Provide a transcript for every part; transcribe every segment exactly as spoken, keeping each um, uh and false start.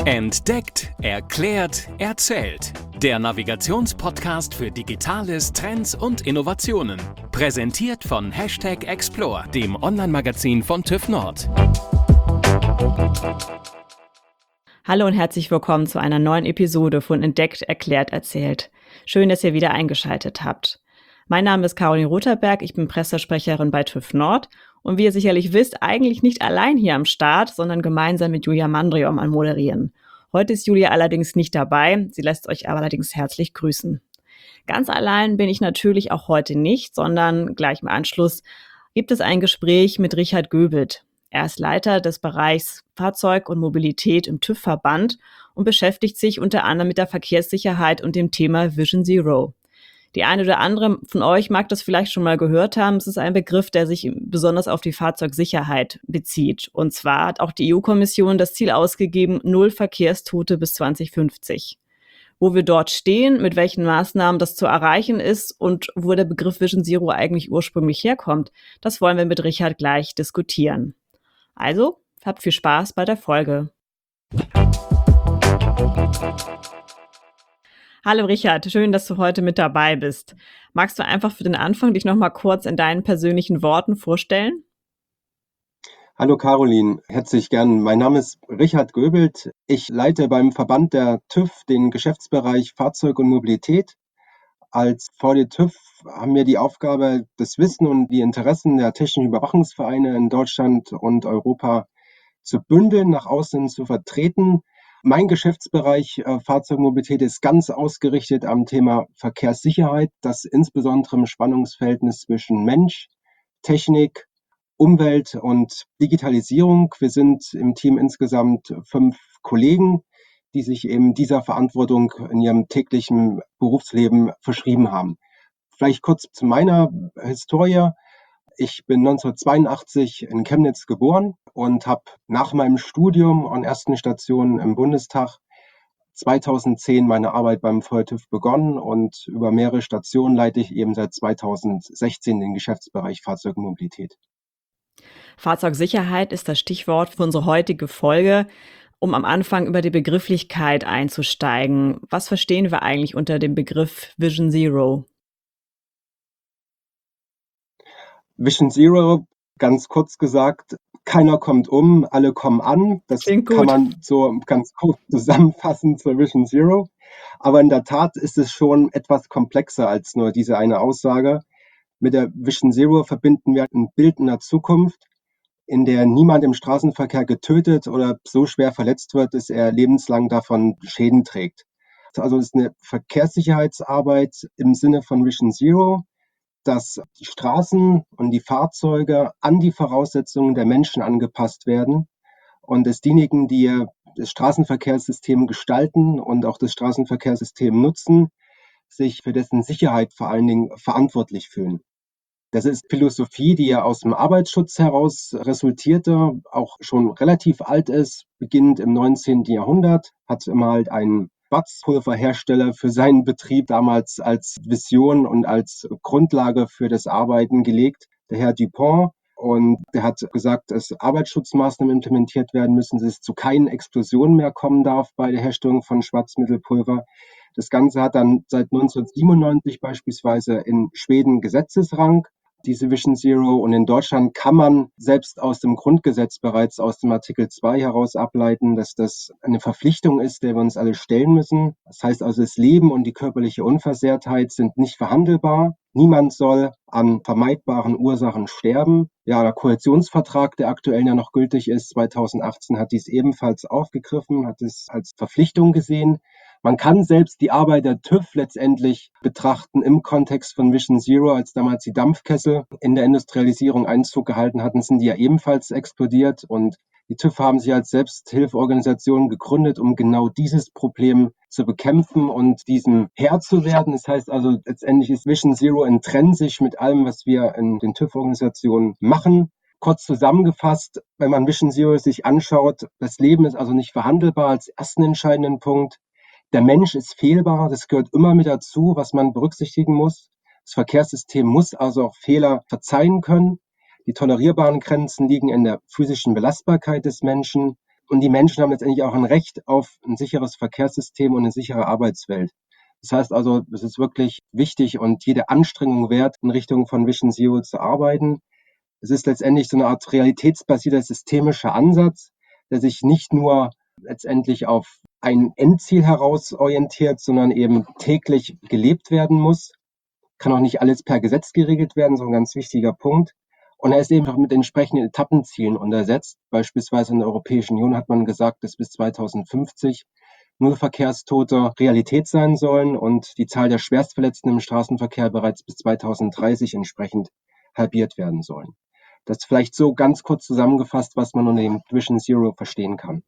Entdeckt, erklärt, erzählt. Der Navigationspodcast für Digitales, Trends und Innovationen. Präsentiert von Hashtag Explore, dem Online-Magazin von TÜV Nord. Hallo und herzlich willkommen zu einer neuen Episode von Entdeckt, erklärt, erzählt. Schön, dass ihr wieder eingeschaltet habt. Mein Name ist Caroline Rotherberg, ich bin Pressesprecherin bei TÜV Nord und wie ihr sicherlich wisst, eigentlich nicht allein hier am Start, sondern gemeinsam mit Julia Mandriom am Moderieren. Heute ist Julia allerdings nicht dabei, sie lässt euch aber allerdings herzlich grüßen. Ganz allein bin ich natürlich auch heute nicht, sondern gleich im Anschluss gibt es ein Gespräch mit Richard Göbelt. Er ist Leiter des Bereichs Fahrzeug und Mobilität im TÜV-Verband und beschäftigt sich unter anderem mit der Verkehrssicherheit und dem Thema Vision Zero. Die eine oder andere von euch mag das vielleicht schon mal gehört haben. Es ist ein Begriff, der sich besonders auf die Fahrzeugsicherheit bezieht. Und zwar hat auch die E U-Kommission das Ziel ausgegeben, null Verkehrstote bis zwanzig fünfzig. Wo wir dort stehen, mit welchen Maßnahmen das zu erreichen ist und wo der Begriff Vision Zero eigentlich ursprünglich herkommt, das wollen wir mit Richard gleich diskutieren. Also, habt viel Spaß bei der Folge. Hallo Richard, schön, dass du heute mit dabei bist. Magst du einfach für den Anfang dich noch mal kurz in deinen persönlichen Worten vorstellen? Hallo Caroline, herzlich gern. Mein Name ist Richard Göbelt. Ich leite beim Verband der TÜV den Geschäftsbereich Fahrzeug und Mobilität. Als V D TÜV haben wir die Aufgabe, das Wissen und die Interessen der technischen Überwachungsvereine in Deutschland und Europa zu bündeln, nach außen zu vertreten. Mein Geschäftsbereich äh, Fahrzeugmobilität ist ganz ausgerichtet am Thema Verkehrssicherheit, das insbesondere im Spannungsverhältnis zwischen Mensch, Technik, Umwelt und Digitalisierung. Wir sind im Team insgesamt fünf Kollegen, die sich eben dieser Verantwortung in ihrem täglichen Berufsleben verschrieben haben. Vielleicht kurz zu meiner Historie. Ich bin neunzehnhundertzweiundachtzig in Chemnitz geboren und habe nach meinem Studium an ersten Stationen im Bundestag zweitausendzehn meine Arbeit beim V D TÜV begonnen und über mehrere Stationen leite ich eben seit zweitausendsechzehn den Geschäftsbereich Fahrzeug und Mobilität. Fahrzeugsicherheit ist das Stichwort für unsere heutige Folge. Um am Anfang über die Begrifflichkeit einzusteigen, was verstehen wir eigentlich unter dem Begriff Vision Zero? Vision Zero, ganz kurz gesagt, keiner kommt um, alle kommen an. Das Klingt gut. Kann man so ganz kurz zusammenfassen zur Vision Zero. Aber in der Tat ist es schon etwas komplexer als nur diese eine Aussage. Mit der Vision Zero verbinden wir ein Bild in der Zukunft, in der niemand im Straßenverkehr getötet oder so schwer verletzt wird, dass er lebenslang davon Schäden trägt. Also es ist eine Verkehrssicherheitsarbeit im Sinne von Vision Zero, dass die Straßen und die Fahrzeuge an die Voraussetzungen der Menschen angepasst werden und dass diejenigen, die das Straßenverkehrssystem gestalten und auch das Straßenverkehrssystem nutzen, sich für dessen Sicherheit vor allen Dingen verantwortlich fühlen. Das ist Philosophie, die ja aus dem Arbeitsschutz heraus resultierte, auch schon relativ alt ist, beginnend im neunzehnten Jahrhundert, hat immer halt ein Schwarzpulverhersteller für seinen Betrieb damals als Vision und als Grundlage für das Arbeiten gelegt, der Herr Dupont. Und der hat gesagt, dass Arbeitsschutzmaßnahmen implementiert werden müssen, dass es zu keinen Explosionen mehr kommen darf bei der Herstellung von Schwarzmittelpulver. Das Ganze hat dann seit neunzehnhundertsiebenundneunzig beispielsweise in Schweden Gesetzesrang, diese Vision Zero. Und in Deutschland kann man selbst aus dem Grundgesetz bereits aus dem Artikel zwei heraus ableiten, dass das eine Verpflichtung ist, der wir uns alle stellen müssen. Das heißt also, das Leben und die körperliche Unversehrtheit sind nicht verhandelbar. Niemand soll an vermeidbaren Ursachen sterben. Ja, der Koalitionsvertrag, der aktuell ja noch gültig ist, zweitausendachtzehn, hat dies ebenfalls aufgegriffen, hat es als Verpflichtung gesehen. Man kann selbst die Arbeit der TÜV letztendlich betrachten im Kontext von Vision Zero. Als damals die Dampfkessel in der Industrialisierung Einzug gehalten hatten, sind die ja ebenfalls explodiert. Und die TÜV haben sich als Selbsthilfeorganisation gegründet, um genau dieses Problem zu bekämpfen und diesem Herr zu werden. Das heißt also, letztendlich ist Vision Zero intrinsisch mit allem, was wir in den TÜV-Organisationen machen. Kurz zusammengefasst, wenn man Vision Zero sich anschaut, das Leben ist also nicht verhandelbar als ersten entscheidenden Punkt. Der Mensch ist fehlbar, das gehört immer mit dazu, was man berücksichtigen muss. Das Verkehrssystem muss also auch Fehler verzeihen können. Die tolerierbaren Grenzen liegen in der physischen Belastbarkeit des Menschen. Und die Menschen haben letztendlich auch ein Recht auf ein sicheres Verkehrssystem und eine sichere Arbeitswelt. Das heißt also, es ist wirklich wichtig und jede Anstrengung wert, in Richtung von Vision Zero zu arbeiten. Es ist letztendlich so eine Art realitätsbasierter systemischer Ansatz, der sich nicht nur letztendlich auf ein Endziel heraus orientiert, sondern eben täglich gelebt werden muss. Kann auch nicht alles per Gesetz geregelt werden, so ein ganz wichtiger Punkt. Und er ist eben auch mit entsprechenden Etappenzielen untersetzt. Beispielsweise in der Europäischen Union hat man gesagt, dass bis zweitausendfünfzig null Verkehrstote Realität sein sollen und die Zahl der Schwerstverletzten im Straßenverkehr bereits bis zweitausenddreißig entsprechend halbiert werden sollen. Das ist vielleicht so ganz kurz zusammengefasst, was man unter dem Vision Zero verstehen kann.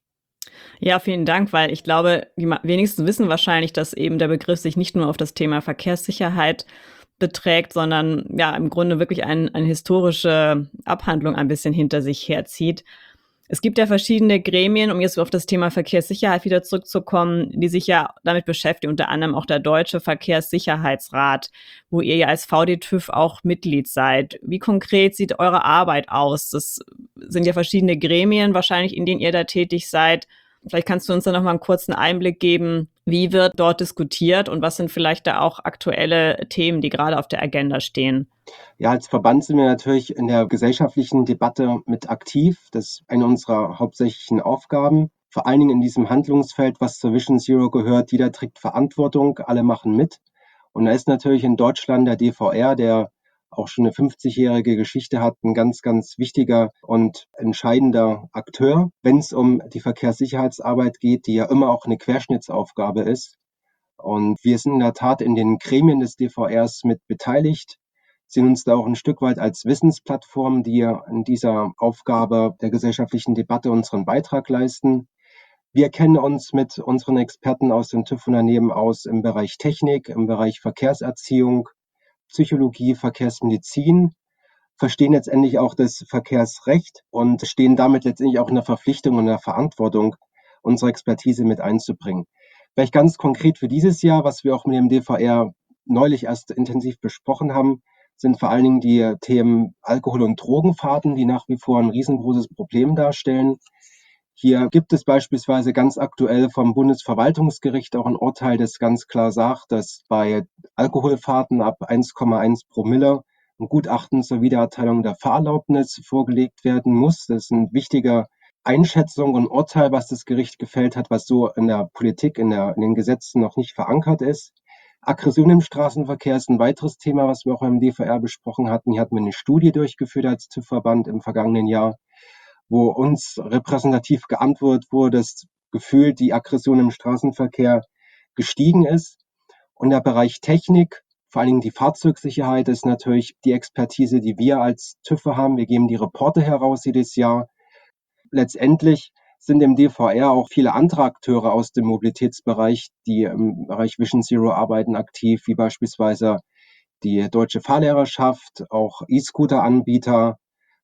Ja, vielen Dank, weil ich glaube, die wenigsten wissen wahrscheinlich, dass eben der Begriff sich nicht nur auf das Thema Verkehrssicherheit beträgt, sondern ja im Grunde wirklich ein, eine historische Abhandlung ein bisschen hinter sich herzieht. Es gibt ja verschiedene Gremien, um jetzt auf das Thema Verkehrssicherheit wieder zurückzukommen, die sich ja damit beschäftigen, unter anderem auch der Deutsche Verkehrssicherheitsrat, wo ihr ja als V D TÜV auch Mitglied seid. Wie konkret sieht eure Arbeit aus? Das sind ja verschiedene Gremien wahrscheinlich, in denen ihr da tätig seid. Vielleicht kannst du uns da noch mal einen kurzen Einblick geben, wie wird dort diskutiert und was sind vielleicht da auch aktuelle Themen, die gerade auf der Agenda stehen? Ja, als Verband sind wir natürlich in der gesellschaftlichen Debatte mit aktiv. Das ist eine unserer hauptsächlichen Aufgaben. Vor allen Dingen in diesem Handlungsfeld, was zur Vision Zero gehört. Jeder trägt Verantwortung, alle machen mit. Und da ist natürlich in Deutschland der D V R, der auch schon eine fünfzigjährige Geschichte hat, ein ganz, ganz wichtiger und entscheidender Akteur, wenn es um die Verkehrssicherheitsarbeit geht, die ja immer auch eine Querschnittsaufgabe ist. Und wir sind in der Tat in den Gremien des D V Rs mit beteiligt, sehen uns da auch ein Stück weit als Wissensplattform, die in dieser Aufgabe der gesellschaftlichen Debatte unseren Beitrag leisten. Wir kennen uns mit unseren Experten aus den TÜV-Unternehmen aus im Bereich Technik, im Bereich Verkehrserziehung, Psychologie, Verkehrsmedizin, verstehen letztendlich auch das Verkehrsrecht und stehen damit letztendlich auch in der Verpflichtung und in der Verantwortung, unsere Expertise mit einzubringen. Vielleicht ganz konkret für dieses Jahr, was wir auch mit dem D V R neulich erst intensiv besprochen haben, sind vor allen Dingen die Themen Alkohol- und Drogenfahrten, die nach wie vor ein riesengroßes Problem darstellen. Hier gibt es beispielsweise ganz aktuell vom Bundesverwaltungsgericht auch ein Urteil, das ganz klar sagt, dass bei Alkoholfahrten ab eins Komma eins Promille ein Gutachten zur Wiedererteilung der Fahrerlaubnis vorgelegt werden muss. Das ist eine wichtige Einschätzung und Urteil, was das Gericht gefällt hat, was so in der Politik, in, der, in den Gesetzen noch nicht verankert ist. Aggression im Straßenverkehr ist ein weiteres Thema, was wir auch im D V R besprochen hatten. Hier hatten wir eine Studie durchgeführt als TÜV-Verband im vergangenen Jahr, wo uns repräsentativ geantwortet wurde, dass gefühlt die Aggression im Straßenverkehr gestiegen ist. Und der Bereich Technik, vor allen Dingen die Fahrzeugsicherheit, ist natürlich die Expertise, die wir als TÜV haben. Wir geben die Reporte heraus jedes Jahr. Letztendlich sind im D V R auch viele andere Akteure aus dem Mobilitätsbereich, die im Bereich Vision Zero arbeiten, aktiv, wie beispielsweise die Deutsche Fahrlehrerschaft, auch E-Scooter-Anbieter,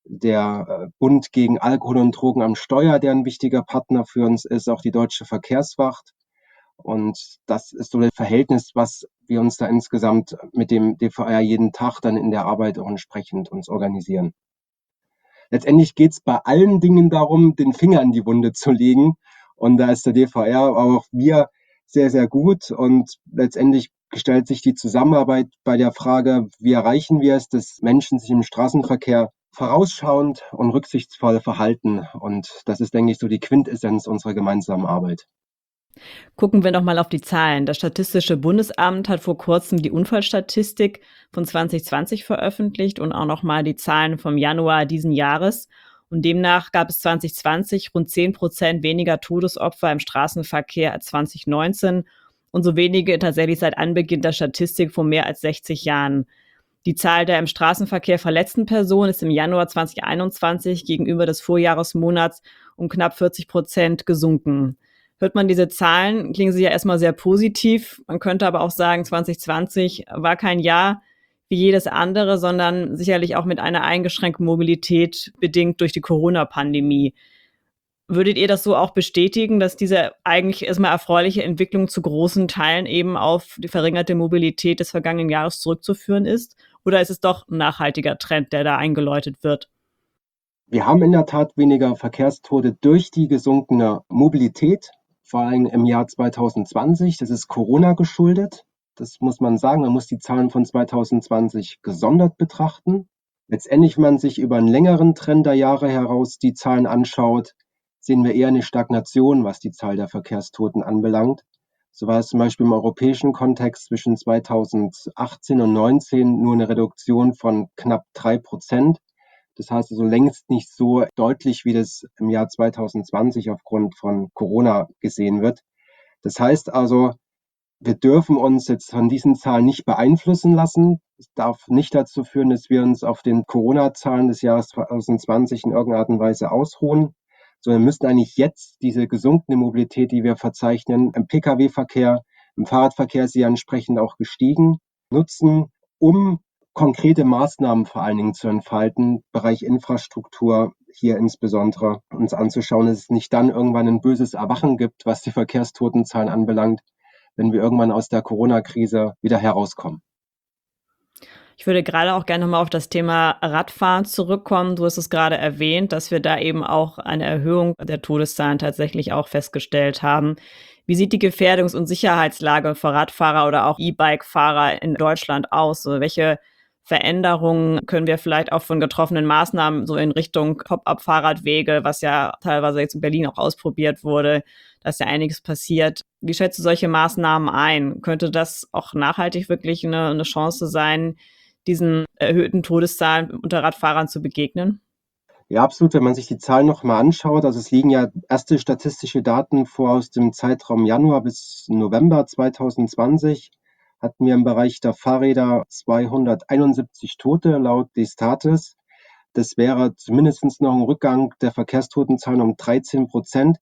der Bund gegen Alkohol und Drogen am Steuer, der ein wichtiger Partner für uns ist, auch die Deutsche Verkehrswacht. Und das ist so das Verhältnis, was wir uns da insgesamt mit dem D V R jeden Tag dann in der Arbeit auch entsprechend uns organisieren. Letztendlich geht es bei allen Dingen darum, den Finger in die Wunde zu legen. Und da ist der D V R, aber auch wir, sehr, sehr gut. Und letztendlich stellt sich die Zusammenarbeit bei der Frage, wie erreichen wir es, dass Menschen sich im Straßenverkehr vorausschauend und rücksichtsvoll verhalten. Und das ist, denke ich, so die Quintessenz unserer gemeinsamen Arbeit. Gucken wir noch mal auf die Zahlen. Das Statistische Bundesamt hat vor kurzem die Unfallstatistik von zwanzig zwanzig veröffentlicht und auch noch mal die Zahlen vom Januar diesen Jahres. Und demnach gab es zwanzig zwanzig rund zehn Prozent weniger Todesopfer im Straßenverkehr als zwanzig neunzehn und so wenige tatsächlich seit Anbeginn der Statistik vor mehr als sechzig Jahren. Die Zahl der im Straßenverkehr verletzten Personen ist im Januar zwanzig einundzwanzig gegenüber des Vorjahresmonats um knapp vierzig Prozent gesunken. Hört man diese Zahlen, klingen sie ja erstmal sehr positiv. Man könnte aber auch sagen, zwanzig zwanzig war kein Jahr wie jedes andere, sondern sicherlich auch mit einer eingeschränkten Mobilität bedingt durch die Corona-Pandemie. Würdet ihr das so auch bestätigen, dass diese eigentlich erstmal erfreuliche Entwicklung zu großen Teilen eben auf die verringerte Mobilität des vergangenen Jahres zurückzuführen ist? Oder ist es doch ein nachhaltiger Trend, der da eingeläutet wird? Wir haben in der Tat weniger Verkehrstote durch die gesunkene Mobilität, vor allem im Jahr zweitausendzwanzig. Das ist Corona geschuldet. Das muss man sagen. Man muss die Zahlen von zweitausendzwanzig gesondert betrachten. Letztendlich, wenn man sich über einen längeren Trend der Jahre heraus die Zahlen anschaut, sehen wir eher eine Stagnation, was die Zahl der Verkehrstoten anbelangt. So war es zum Beispiel im europäischen Kontext zwischen zweitausendachtzehn und neunzehn nur eine Reduktion von knapp drei Prozent. Das heißt also längst nicht so deutlich, wie das im Jahr zweitausendzwanzig aufgrund von Corona gesehen wird. Das heißt also, wir dürfen uns jetzt von diesen Zahlen nicht beeinflussen lassen. Es darf nicht dazu führen, dass wir uns auf den Corona-Zahlen des Jahres zweitausendzwanzig in irgendeiner Art und Weise ausruhen, sondern müssen eigentlich jetzt diese gesunkene Mobilität, die wir verzeichnen, im Pkw-Verkehr, im Fahrradverkehr ist sie entsprechend auch gestiegen, nutzen, um konkrete Maßnahmen vor allen Dingen zu entfalten, Bereich Infrastruktur hier insbesondere uns anzuschauen, dass es nicht dann irgendwann ein böses Erwachen gibt, was die Verkehrstotenzahlen anbelangt, wenn wir irgendwann aus der Corona-Krise wieder herauskommen. Ich würde gerade auch gerne mal auf das Thema Radfahren zurückkommen. Du hast es gerade erwähnt, dass wir da eben auch eine Erhöhung der Todeszahlen tatsächlich auch festgestellt haben. Wie sieht die Gefährdungs- und Sicherheitslage für Radfahrer oder auch E-Bike-Fahrer in Deutschland aus? So, welche Veränderungen können wir vielleicht auch von getroffenen Maßnahmen so in Richtung Pop-up-Fahrradwege, was ja teilweise jetzt in Berlin auch ausprobiert wurde, da ist ja einiges passiert. Wie schätzt du solche Maßnahmen ein? Könnte das auch nachhaltig wirklich eine, eine Chance sein, diesen erhöhten Todeszahlen unter Radfahrern zu begegnen? Ja, absolut. Wenn man sich die Zahlen noch mal anschaut, also es liegen ja erste statistische Daten vor aus dem Zeitraum Januar bis November zweitausendzwanzig, hatten wir im Bereich der Fahrräder zweihunderteinundsiebzig Tote laut Destatis. Das wäre zumindest noch ein Rückgang der Verkehrstotenzahlen um dreizehn Prozent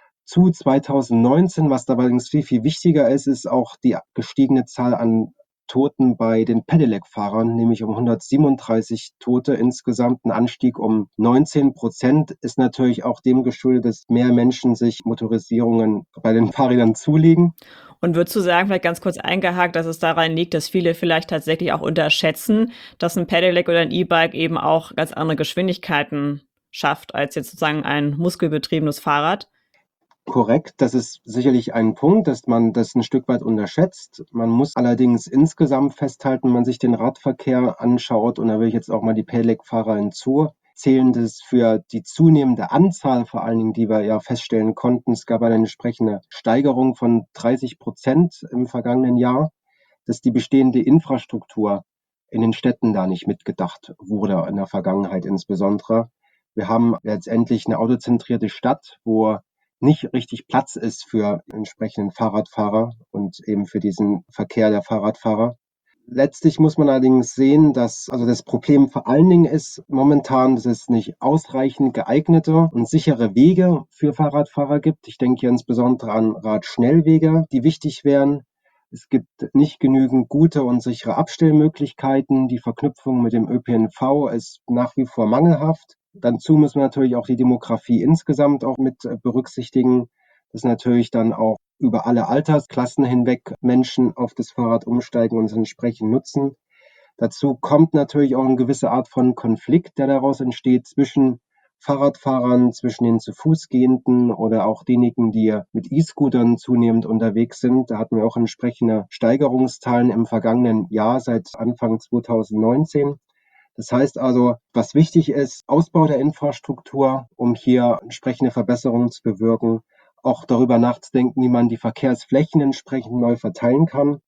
zu zweitausendneunzehn. Was da allerdings viel, viel wichtiger ist, ist auch die gestiegene Zahl an Toten bei den Pedelec-Fahrern, nämlich um hundertsiebenunddreißig Tote insgesamt. Ein Anstieg um neunzehn Prozent ist natürlich auch dem geschuldet, dass mehr Menschen sich Motorisierungen bei den Fahrrädern zulegen. Und würdest du sagen, vielleicht ganz kurz eingehakt, dass es daran liegt, dass viele vielleicht tatsächlich auch unterschätzen, dass ein Pedelec oder ein E-Bike eben auch ganz andere Geschwindigkeiten schafft als jetzt sozusagen ein muskelbetriebenes Fahrrad? Korrekt, das ist sicherlich ein Punkt, dass man das ein Stück weit unterschätzt. Man muss allerdings insgesamt festhalten, wenn man sich den Radverkehr anschaut, und da will ich jetzt auch mal die Pedelec-Fahrer hinzuzählen, dass für die zunehmende Anzahl vor allen Dingen, die wir ja feststellen konnten, es gab eine entsprechende Steigerung von dreißig Prozent im vergangenen Jahr, dass die bestehende Infrastruktur in den Städten da nicht mitgedacht wurde, in der Vergangenheit insbesondere. Wir haben letztendlich eine autozentrierte Stadt, wo nicht richtig Platz ist für entsprechenden Fahrradfahrer und eben für diesen Verkehr der Fahrradfahrer. Letztlich muss man allerdings sehen, dass also das Problem vor allen Dingen ist momentan, dass es nicht ausreichend geeignete und sichere Wege für Fahrradfahrer gibt. Ich denke hier insbesondere an Radschnellwege, die wichtig wären. Es gibt nicht genügend gute und sichere Abstellmöglichkeiten. Die Verknüpfung mit dem Ö P N V ist nach wie vor mangelhaft. Dazu muss man natürlich auch die Demografie insgesamt auch mit berücksichtigen, dass natürlich dann auch über alle Altersklassen hinweg Menschen auf das Fahrrad umsteigen und es entsprechend nutzen. Dazu kommt natürlich auch eine gewisse Art von Konflikt, der daraus entsteht zwischen Fahrradfahrern, zwischen den zu Fuß gehenden oder auch denjenigen, die mit E-Scootern zunehmend unterwegs sind. Da hatten wir auch entsprechende Steigerungszahlen im vergangenen Jahr seit Anfang zweitausendneunzehn. Das heißt also, was wichtig ist, Ausbau der Infrastruktur, um hier entsprechende Verbesserungen zu bewirken, auch darüber nachzudenken, wie man die Verkehrsflächen entsprechend neu verteilen kann.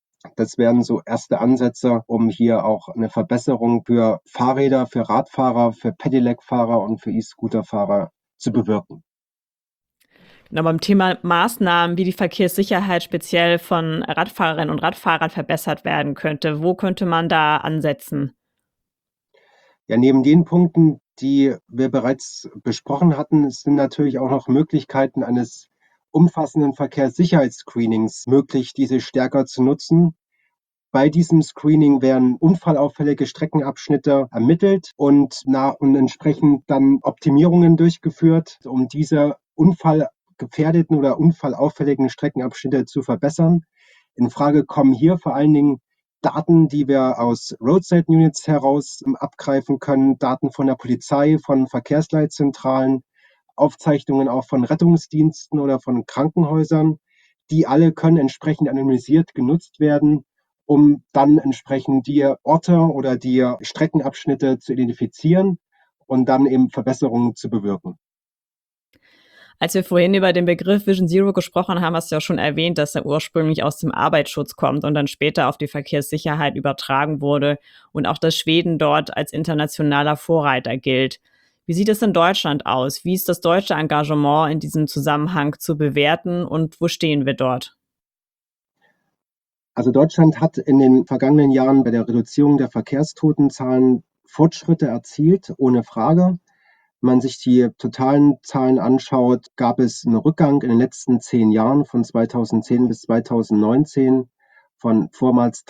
Das wären so erste Ansätze, um hier auch eine Verbesserung für Fahrräder, für Radfahrer, für Pedelec-Fahrer und für E-Scooter-Fahrer zu bewirken. Genau, beim Thema Maßnahmen, wie die Verkehrssicherheit speziell von Radfahrerinnen und Radfahrern verbessert werden könnte, wo könnte man da ansetzen? Ja, neben den Punkten, die wir bereits besprochen hatten, sind natürlich auch noch Möglichkeiten eines umfassenden Verkehrssicherheitsscreenings möglich, diese stärker zu nutzen. Bei diesem Screening werden unfallauffällige Streckenabschnitte ermittelt und, nach, und entsprechend dann Optimierungen durchgeführt, um diese unfallgefährdeten oder unfallauffälligen Streckenabschnitte zu verbessern. In Frage kommen hier vor allen Dingen Daten, die wir aus Roadside Units heraus ähm, abgreifen können, Daten von der Polizei, von Verkehrsleitzentralen, Aufzeichnungen auch von Rettungsdiensten oder von Krankenhäusern. Die alle können entsprechend anonymisiert genutzt werden, um dann entsprechend die Orte oder die Streckenabschnitte zu identifizieren und dann eben Verbesserungen zu bewirken. Als wir vorhin über den Begriff Vision Zero gesprochen haben, hast du ja schon erwähnt, dass er ursprünglich aus dem Arbeitsschutz kommt und dann später auf die Verkehrssicherheit übertragen wurde und auch, dass Schweden dort als internationaler Vorreiter gilt. Wie sieht es in Deutschland aus? Wie ist das deutsche Engagement in diesem Zusammenhang zu bewerten und wo stehen wir dort? Also Deutschland hat in den vergangenen Jahren bei der Reduzierung der Verkehrstotenzahlen Fortschritte erzielt, ohne Frage. Wenn man sich die totalen Zahlen anschaut, gab es einen Rückgang in den letzten zehn Jahren von zweitausendzehn bis zweitausendneunzehn von vormals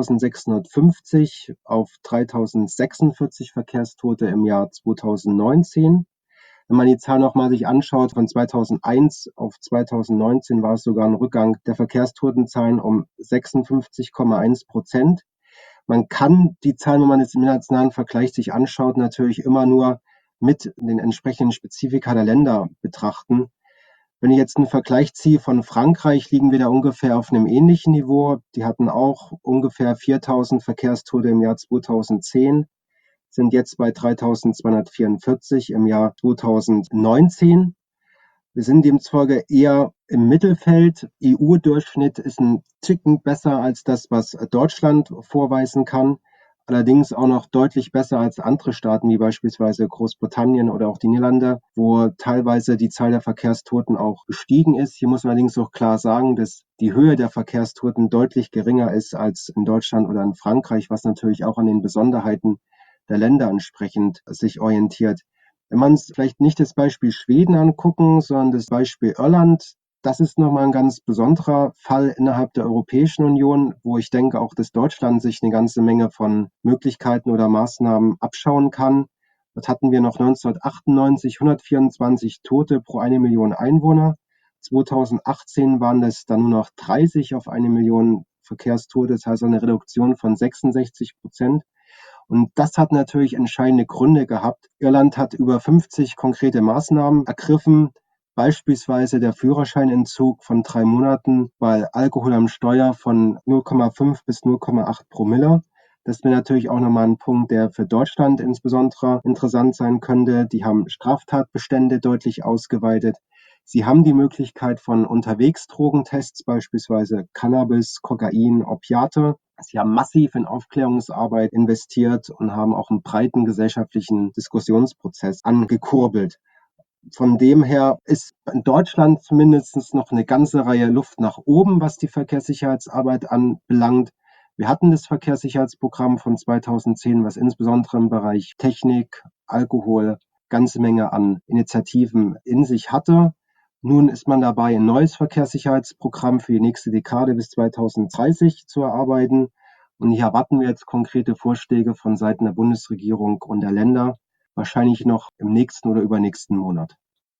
dreitausendsechshundertfünfzig auf dreitausendsechsundvierzig Verkehrstote im Jahr zweitausendneunzehn. Wenn man die Zahl nochmal sich anschaut, von zweitausendeins auf zweitausendneunzehn war es sogar ein Rückgang der Verkehrstotenzahlen um sechsundfünfzig Komma eins Prozent. Man kann die Zahlen, wenn man es im internationalen Vergleich sich anschaut, natürlich immer nur mit den entsprechenden Spezifika der Länder betrachten. Wenn ich jetzt einen Vergleich ziehe von Frankreich, liegen wir da ungefähr auf einem ähnlichen Niveau. Die hatten auch ungefähr viertausend Verkehrstote im Jahr zweitausendzehn, sind jetzt bei dreitausendzweihundertvierundvierzig im Jahr zweitausendneunzehn. Wir sind demzufolge eher im Mittelfeld. E U-Durchschnitt ist ein Ticken besser als das, was Deutschland vorweisen kann. Allerdings auch noch deutlich besser als andere Staaten, wie beispielsweise Großbritannien oder auch die Niederlande, wo teilweise die Zahl der Verkehrstoten auch gestiegen ist. Hier muss man allerdings auch klar sagen, dass die Höhe der Verkehrstoten deutlich geringer ist als in Deutschland oder in Frankreich, was natürlich auch an den Besonderheiten der Länder entsprechend sich orientiert. Wenn man es vielleicht nicht das Beispiel Schweden angucken, sondern das Beispiel Irland, das ist nochmal ein ganz besonderer Fall innerhalb der Europäischen Union, wo ich denke auch, dass Deutschland sich eine ganze Menge von Möglichkeiten oder Maßnahmen abschauen kann. Dort hatten wir noch neunzehnhundertachtundneunzig hundertvierundzwanzig Tote pro eine Million Einwohner. zweitausendachtzehn waren das dann nur noch dreißig auf eine Million Verkehrstote, das heißt eine Reduktion von sechsundsechzig Prozent. Und das hat natürlich entscheidende Gründe gehabt. Irland hat über fünfzig konkrete Maßnahmen ergriffen, beispielsweise der Führerscheinentzug von drei Monaten bei Alkohol am Steuer von null Komma fünf bis null Komma acht Promille. Das wäre natürlich auch nochmal ein Punkt, der für Deutschland insbesondere interessant sein könnte. Die haben Straftatbestände deutlich ausgeweitet. Sie haben die Möglichkeit von Unterwegsdrogentests, beispielsweise Cannabis, Kokain, Opiate. Sie haben massiv in Aufklärungsarbeit investiert und haben auch einen breiten gesellschaftlichen Diskussionsprozess angekurbelt. Von dem her ist in Deutschland zumindest noch eine ganze Reihe Luft nach oben, was die Verkehrssicherheitsarbeit anbelangt. Wir hatten das Verkehrssicherheitsprogramm von zweitausendzehn, was insbesondere im Bereich Technik, Alkohol, ganze Menge an Initiativen in sich hatte. Nun ist man dabei, ein neues Verkehrssicherheitsprogramm für die nächste Dekade bis zweitausenddreißig zu erarbeiten. Und hier erwarten wir jetzt konkrete Vorschläge von Seiten der Bundesregierung und der Länder, wahrscheinlich noch im nächsten oder übernächsten Monat.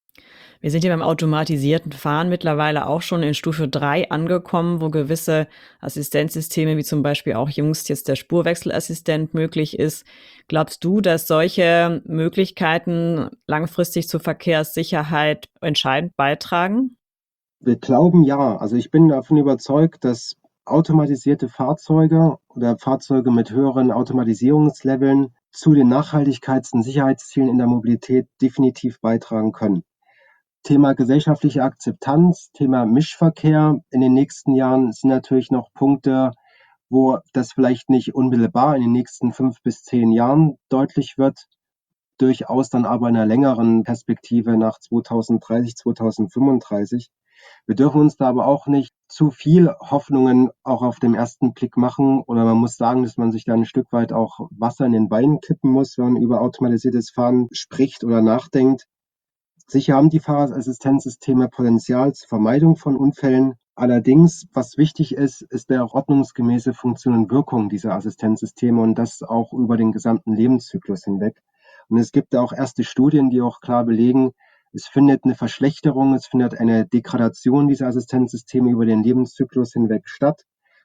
Wir sind ja beim automatisierten Fahren mittlerweile auch schon in Stufe drei angekommen, wo gewisse Assistenzsysteme wie zum Beispiel auch jüngst jetzt der Spurwechselassistent möglich ist. Glaubst du, dass solche Möglichkeiten langfristig zur Verkehrssicherheit entscheidend beitragen? Wir glauben ja. Also ich bin davon überzeugt, dass automatisierte Fahrzeuge oder Fahrzeuge mit höheren Automatisierungsleveln zu den Nachhaltigkeits- und Sicherheitszielen in der Mobilität definitiv beitragen können. Thema gesellschaftliche Akzeptanz, Thema Mischverkehr in den nächsten Jahren sind natürlich noch Punkte, wo das vielleicht nicht unmittelbar in den nächsten fünf bis zehn Jahren deutlich wird, durchaus dann aber in einer längeren Perspektive nach zweitausenddreißig, zweitausendfünfunddreißig. Wir dürfen uns da aber auch nicht zu viel Hoffnungen auch auf den ersten Blick machen, oder man muss sagen, dass man sich da ein Stück weit auch Wasser in den Wein kippen muss, wenn man über automatisiertes Fahren spricht oder nachdenkt. Sicher haben die Fahrerassistenzsysteme Potenzial zur Vermeidung von Unfällen. Allerdings, was wichtig ist, ist der ordnungsgemäße Funktion und Wirkung dieser Assistenzsysteme und das auch über den gesamten Lebenszyklus hinweg. Und es gibt auch erste Studien, die auch klar belegen, es findet eine Verschlechterung, es findet eine Degradation dieser Assistenzsysteme über den Lebenszyklus hinweg statt.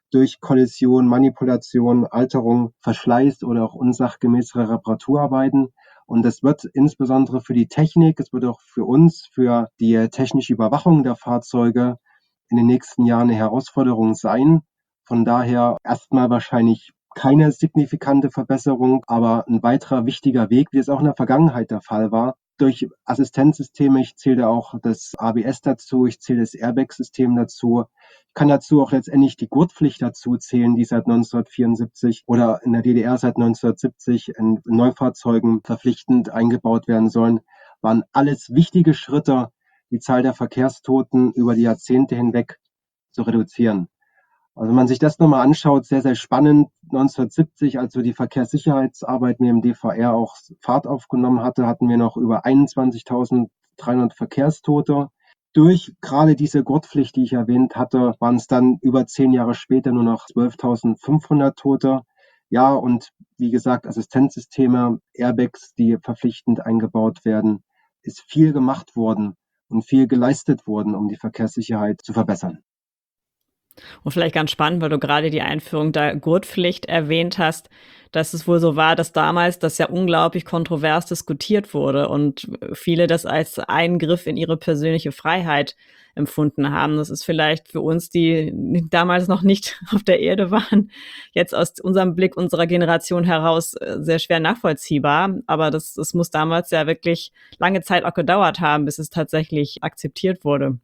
durch Kollision, Manipulation, Alterung, Verschleiß oder auch unsachgemäßere Reparaturarbeiten. Und das wird insbesondere für die Technik, es wird auch für uns, für die technische Überwachung der Fahrzeuge in den nächsten Jahren eine Herausforderung sein. Von daher erstmal wahrscheinlich keine signifikante Verbesserung, aber ein weiterer wichtiger Weg, wie es auch in der Vergangenheit der Fall war. Durch Assistenzsysteme, ich zähle da auch das A B S dazu, ich zähle das Airbag-System dazu. Ich kann dazu auch letztendlich die Gurtpflicht dazu zählen, die seit neunzehnhundertvierundsiebzig oder in der D D R seit neunzehnhundertsiebzig in Neufahrzeugen verpflichtend eingebaut werden sollen. Waren alles wichtige Schritte, die Zahl der Verkehrstoten über die Jahrzehnte hinweg zu reduzieren. Also wenn man sich das nochmal anschaut, sehr, sehr spannend. neunzehnhundertsiebzig, als so die Verkehrssicherheitsarbeit mit dem D V R auch Fahrt aufgenommen hatte, hatten wir noch über einundzwanzigtausenddreihundert Verkehrstote. Durch gerade diese Gurtpflicht, die ich erwähnt hatte, waren es dann über zehn Jahre später nur noch zwölftausendfünfhundert Tote. Ja, und wie gesagt, Assistenzsysteme, Airbags, die verpflichtend eingebaut werden, ist viel gemacht worden und viel geleistet worden, um die Verkehrssicherheit zu verbessern. Und vielleicht ganz spannend, weil du gerade die Einführung der Gurtpflicht erwähnt hast, dass es wohl so war, dass damals das ja unglaublich kontrovers diskutiert wurde und viele das als Eingriff in ihre persönliche Freiheit empfunden haben. Das ist vielleicht für uns, die damals noch nicht auf der Erde waren, jetzt aus unserem Blick unserer Generation heraus äh, sehr schwer nachvollziehbar. Aber das, das muss damals ja wirklich lange Zeit auch gedauert haben, bis es tatsächlich akzeptiert wurde.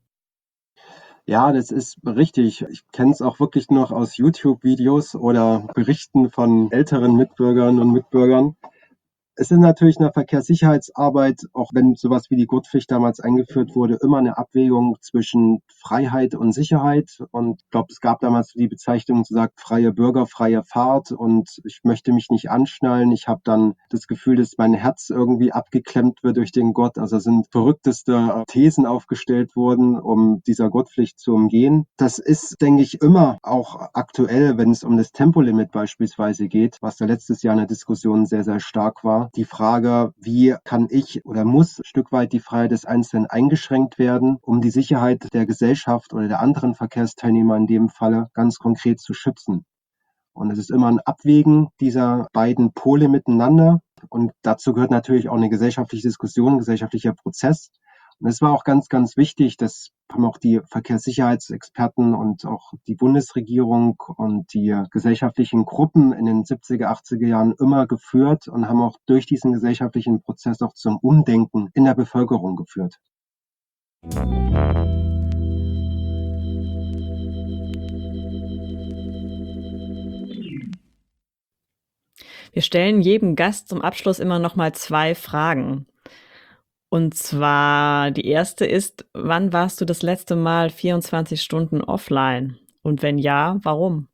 Ja, das ist richtig. Ich kenne es auch wirklich noch aus YouTube-Videos oder Berichten von älteren Mitbürgern und Mitbürgern. Es ist natürlich in der Verkehrssicherheitsarbeit, auch wenn sowas wie die Gurtpflicht damals eingeführt wurde, immer eine Abwägung zwischen Freiheit und Sicherheit. Und ich glaube, es gab damals die Bezeichnung, so sagt, freie Bürger, freie Fahrt. Und ich möchte mich nicht anschnallen. Ich habe dann das Gefühl, dass mein Herz irgendwie abgeklemmt wird durch den Gurt. Also sind verrückteste Thesen aufgestellt worden, um dieser Gurtpflicht zu umgehen. Das ist, denke ich, immer auch aktuell, wenn es um das Tempolimit beispielsweise geht, was da letztes Jahr in der Diskussion sehr, sehr stark war. Die Frage, wie kann ich oder muss ein Stück weit die Freiheit des Einzelnen eingeschränkt werden, um die Sicherheit der Gesellschaft oder der anderen Verkehrsteilnehmer in dem Falle ganz konkret zu schützen. Und es ist immer ein Abwägen dieser beiden Pole miteinander. Und dazu gehört natürlich auch eine gesellschaftliche Diskussion, ein gesellschaftlicher Prozess. Und es war auch ganz, ganz wichtig, das haben auch die Verkehrssicherheitsexperten und auch die Bundesregierung und die gesellschaftlichen Gruppen in den siebziger, achtziger Jahren immer geführt und haben auch durch diesen gesellschaftlichen Prozess auch zum Umdenken in der Bevölkerung geführt. Wir stellen jedem Gast zum Abschluss immer noch mal zwei Fragen. Und zwar die erste ist: Wann warst du das letzte Mal vierundzwanzig Stunden offline? Und wenn ja, warum?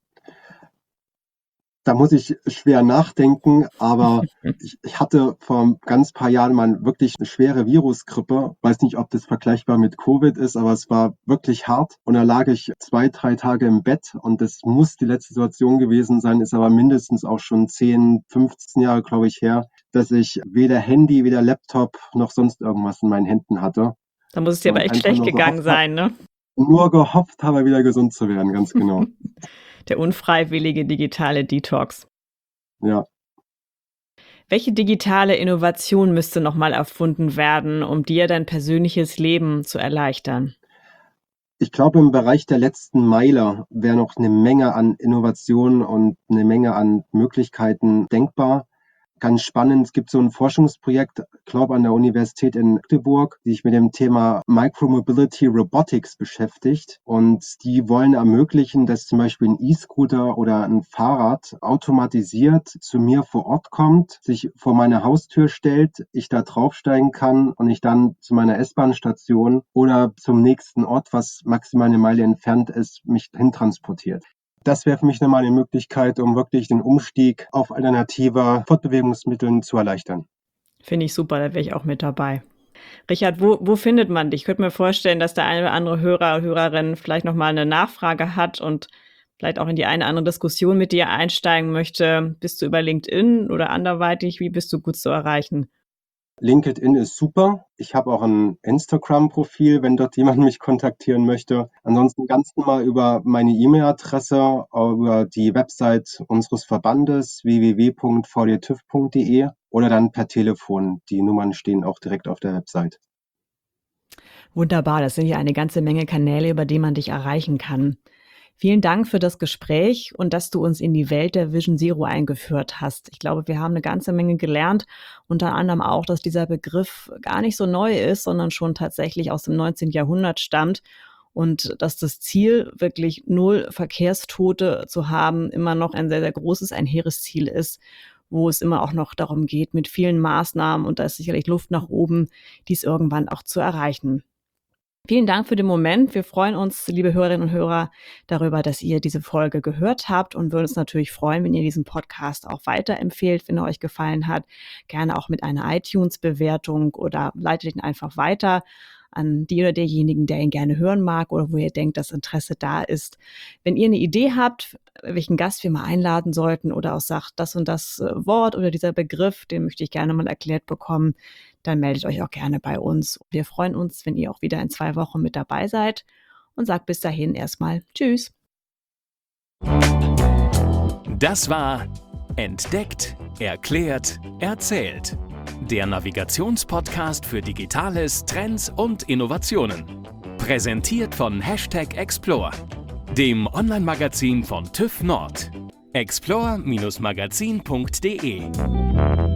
Da muss ich schwer nachdenken, aber ich, ich hatte vor ganz paar Jahren mal wirklich eine schwere Virusgrippe. Weiß nicht, ob das vergleichbar mit Covid ist, aber es war wirklich hart. Und da lag ich zwei, drei Tage im Bett und das muss die letzte Situation gewesen sein, ist aber mindestens auch schon zehn, fünfzehn Jahre, glaube ich, her, dass ich weder Handy, weder Laptop noch sonst irgendwas in meinen Händen hatte. Da muss es dir aber Und echt einfach schlecht nur gegangen gehofft habe, sein, ne? nur gehofft habe, wieder gesund zu werden, ganz genau. Der unfreiwillige digitale Detox. Ja. Welche digitale Innovation müsste noch mal erfunden werden, um dir dein persönliches Leben zu erleichtern? Ich glaube, im Bereich der letzten Meile wäre noch eine Menge an Innovationen und eine Menge an Möglichkeiten denkbar. Ganz spannend, es gibt so ein Forschungsprojekt, glaube an der Universität in Magdeburg, die sich mit dem Thema Micromobility Robotics beschäftigt. Und die wollen ermöglichen, dass zum Beispiel ein E-Scooter oder ein Fahrrad automatisiert zu mir vor Ort kommt, sich vor meine Haustür stellt, ich da draufsteigen kann und ich dann zu meiner S-Bahn-Station oder zum nächsten Ort, was maximal eine Meile entfernt ist, mich hintransportiert. Das wäre für mich nochmal eine Möglichkeit, um wirklich den Umstieg auf alternative Fortbewegungsmittel zu erleichtern. Finde ich super, da wäre ich auch mit dabei. Richard, wo wo findet man dich? Ich könnte mir vorstellen, dass der eine oder andere Hörer, Hörerin vielleicht noch mal 'ne Nachfrage hat und vielleicht auch in die eine oder andere Diskussion mit dir einsteigen möchte. Bist du über LinkedIn oder anderweitig? Wie bist du gut zu erreichen? LinkedIn ist super. Ich habe auch ein Instagram-Profil, wenn dort jemand mich kontaktieren möchte. Ansonsten ganz normal über meine E-Mail-Adresse, über die Website unseres Verbandes w w w punkt v d t ü v punkt d e oder dann per Telefon. Die Nummern stehen auch direkt auf der Website. Wunderbar, das sind ja eine ganze Menge Kanäle, über die man dich erreichen kann. Vielen Dank für das Gespräch und dass du uns in die Welt der Vision Zero eingeführt hast. Ich glaube, wir haben eine ganze Menge gelernt, unter anderem auch, dass dieser Begriff gar nicht so neu ist, sondern schon tatsächlich aus dem neunzehnten Jahrhundert stammt und dass das Ziel, wirklich null Verkehrstote zu haben, immer noch ein sehr, sehr großes, ein hehres Ziel ist, wo es immer auch noch darum geht, mit vielen Maßnahmen, und da ist sicherlich Luft nach oben, dies irgendwann auch zu erreichen. Vielen Dank für den Moment. Wir freuen uns, liebe Hörerinnen und Hörer, darüber, dass ihr diese Folge gehört habt und würden uns natürlich freuen, wenn ihr diesen Podcast auch weiterempfehlt, wenn er euch gefallen hat. Gerne auch mit einer iTunes-Bewertung oder leitet ihn einfach weiter an die oder derjenigen, der ihn gerne hören mag oder wo ihr denkt, dass Interesse da ist. Wenn ihr eine Idee habt, welchen Gast wir mal einladen sollten oder auch sagt, das und das Wort oder dieser Begriff, den möchte ich gerne mal erklärt bekommen, dann meldet euch auch gerne bei uns. Wir freuen uns, wenn ihr auch wieder in zwei Wochen mit dabei seid und sagt bis dahin erstmal Tschüss. Das war Entdeckt, Erklärt, Erzählt. Der Navigationspodcast für Digitales, Trends und Innovationen. Präsentiert von Hashtag Explore, dem Online-Magazin von TÜV Nord. explore Bindestrich magazin punkt de